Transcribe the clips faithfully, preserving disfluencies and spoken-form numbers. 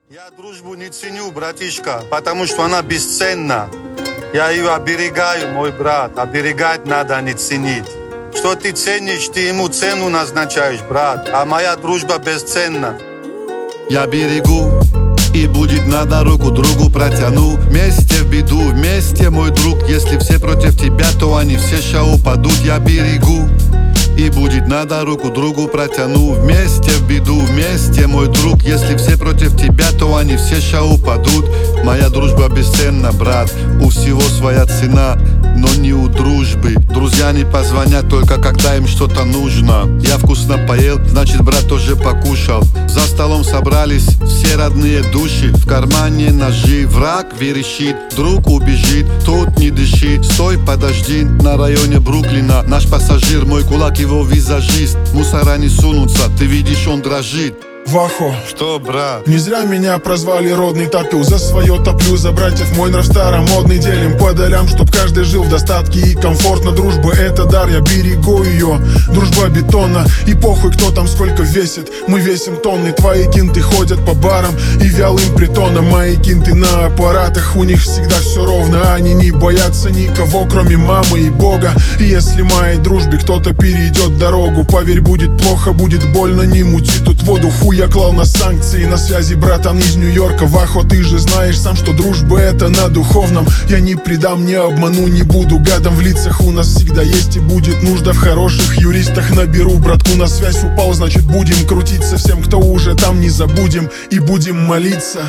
Я дружбу не ценю, братишка, потому что она бесценна. Я ее оберегаю, мой брат. Оберегать надо, а не ценить. Что ты ценишь, ты ему цену назначаешь, брат. А моя дружба бесценна. Я берегу, и будет надо, руку другу протяну. Вместе в беду, вместе, мой друг. Если все против тебя, то они все ща упадут. Я берегу, и будет надо, руку другу протяну. Вместе в беду, вместе, мой друг. Если все против тебя, то они все ща упадут. Моя дружба бесценна, брат. У всего своя цена, но не у дружбы. Друзья не позвонят только когда им что-то нужно. Я вкусно поел, значит брат тоже покушал. За столом собрались все родные души. В кармане ножи, враг верещит, друг убежит, тут не дыши. Стой, подожди, на районе Бруклина наш пассажир, мой кулак, его визажист. Мусора не сунутся, ты видишь, он дрожит. Вахо, Что, брат? не зря меня прозвали родный топил. За свое топлю, за братьев мой нрав старомодный. Делим по долям, чтоб каждый жил в достатке и комфортно. Дружба — это дар, я берегу ее. Дружба бетонна, и похуй кто там сколько весит. Мы весим тонны, твои кинты ходят по барам и вялым притонам. Мои кинты на аппаратах, у них всегда все ровно. Они не боятся никого, кроме мамы и бога. И если моей дружбе кто-то перейдет дорогу, поверь, будет плохо, будет больно, не мути тут воду. Хуй я клал на санкции, на связи братан из Нью-Йорка. Вахо, ты же знаешь сам, что дружба это на духовном. Я не предам, не обману, не буду гадом. В лицах у нас всегда есть и будет нужда в хороших юристах. Наберу братку, на связь упал, значит будем крутиться. Всем, кто уже там, не забудем и будем молиться.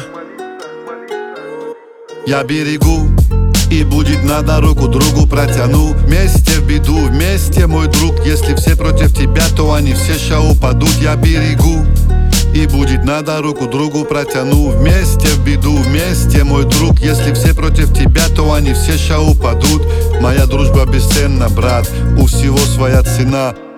Я берегу, и будет надо, руку другу протяну. Вместе в беду, вместе, мой друг. Если все против тебя, то они все ща упадут. Я берегу, и будет надо, руку другу протяну. Вместе в беду, вместе, мой друг. Если все против тебя, то они все ща упадут. Моя дружба бесценна, брат. У всего своя цена,